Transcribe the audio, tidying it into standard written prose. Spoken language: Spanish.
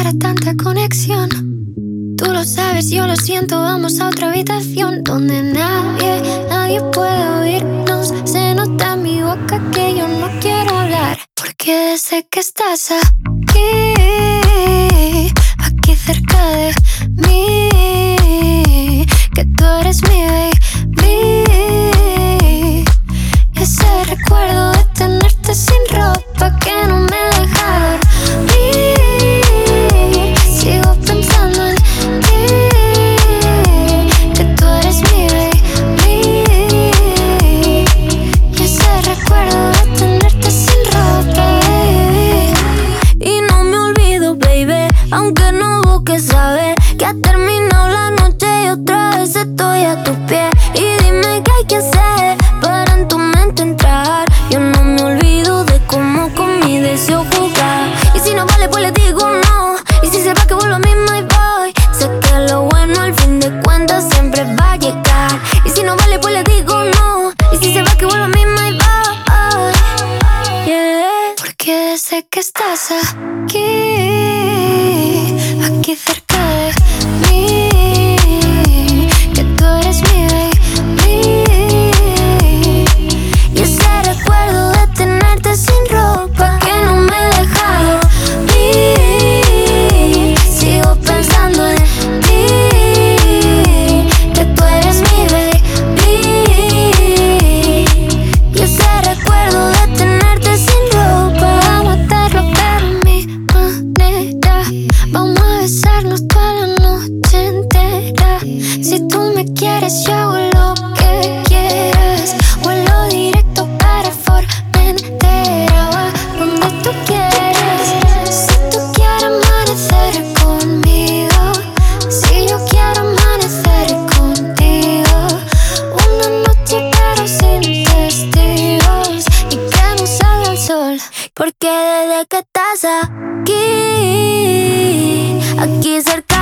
para tanta conexión. Tú lo sabes, yo lo siento, vamos a otra habitación donde nadie puede oírnos. Se nota en mi boca que yo no quiero hablar, porque desde que estás aquí cerca de mí, que tú eres mi baby, y ese recuerdo de tenerte sin ropa que no me deja dormir. Sigo pensando en ti, que tú eres mi baby, y ese recuerdo de tenerte sin ropa, baby. Y no me olvido, baby, aunque no busques saber que ha terminado la noche y otra vez estoy a tus pies. Y dime qué hay que hacer para en tu mente entrar. Yo no me olvido de cómo con mi deseo jugar. Y si no vale, pues le digo no. Y si se va, que vuelvo a mí, my boy. Sé que lo bueno al fin de cuentas siempre va a llegar. Y si no vale, pues le digo no. Y si se va, que vuelvo a mí, my boy. Yeah. Porque desde que estás aquí cerca de mí, que tú eres mi baby, Y ese recuerdo de tenerte sin ropa que no me deja dormir. Sigo pensando en ti, que tú eres mi baby, y ese recuerdo de tenerte sin ropa. vamos a hacerlo pero a mi manera. Vamos a besarnos toda la noche entera. Si tú me quieres, yo hago lo que quieras. Vuelo directo para Formentera, va donde tú quieras. Si tú quieres amanecer conmigo, si yo quiero amanecer contigo, una noche pero sin testigos y que no salga el sol. Porque desde que estás aquí cerca